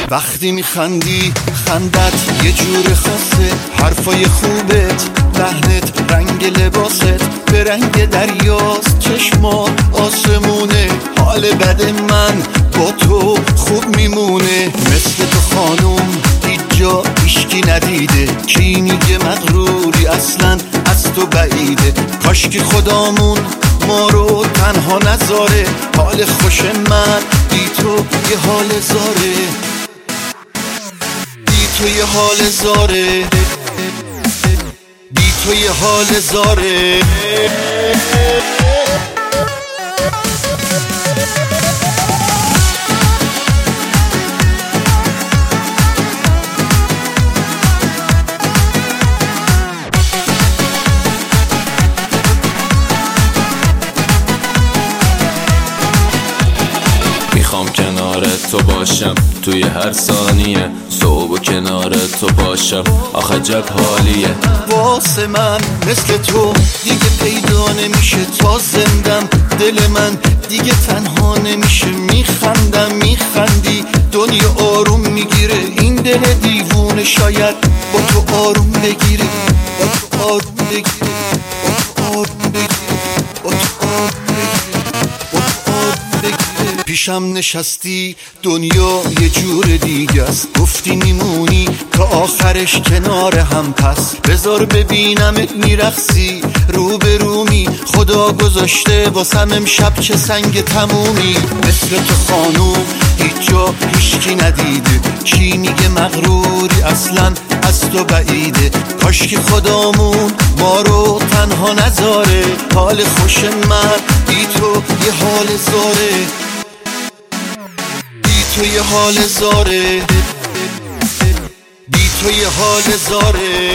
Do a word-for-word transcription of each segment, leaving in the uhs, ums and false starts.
وقتی میخندی خندت یه جور خاصه، حرفای خوبت، لحنت، رنگ لباست به رنگ دریاست، چشما آسمونه، حال بد من با تو خوب میمونه. مثل تو خانوم هیچ جا هیچکی ندیده، کی میگه مغروری اصلا از تو بعیده. کاشکی خدامون ما رو تنها نذاره، حال خوش من بی تو یه حال زاره، بی تو یه حال زاره، بی تو یه حال زاره. میخوام کنار تو باشم توی هر ثانیه، صبح و کنار تو باشم آخه عجب حالیه. واسه من مثل تو دیگه پیدا نمیشه، تا زندم دل من دیگه تنها نمیشه. میخندم میخندی دنیا آروم میگیره، این دل دیوونه شاید با تو آروم بگیره، با تو آروم بگیره، با تو آروم بگیره، با تو آروم بگیره، با تو آروم بگیره. پیشم نشستی دنیا یه جور دیگه است، گفتی میمونی تا آخرش کنار هم، پس بذار ببینمت میرقصی رو به رومی، خدا گذاشته واسم امشب چه سنگ تمومی. مثل تو خانوم هیچ جا هیچکی ندیده، کی میگه مغروری اصلا از تو بعیده. کاشکی خدامون ما رو تنها نذاره، حال خوش من بی تو یه حال زاره، بی تو یه حال زاره، بی تو یه حال زاره.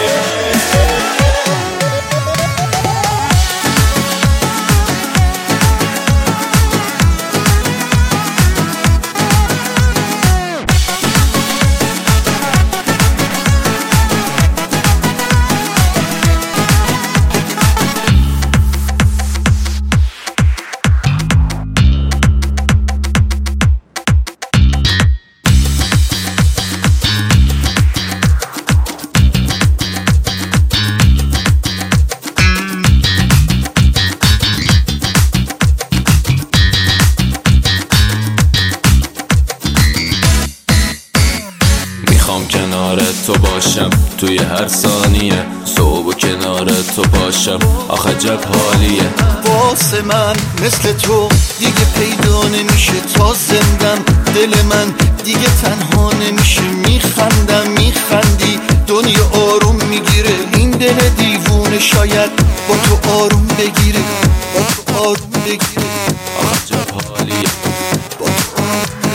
میخوام کنار تو باشم توی هر ثانیه، صبح و کنار تو باشم آخه عجب حالیه. واسه من مثل تو دیگه پیدا نمیشه، تا زندم دل من دیگه تنها نمیشه. میخندم میخندی دنیا آروم میگیره، این دل دیوونه شاید با تو آروم بگیره، با تو آروم بگیره، آخه عجب حالیه، با تو آروم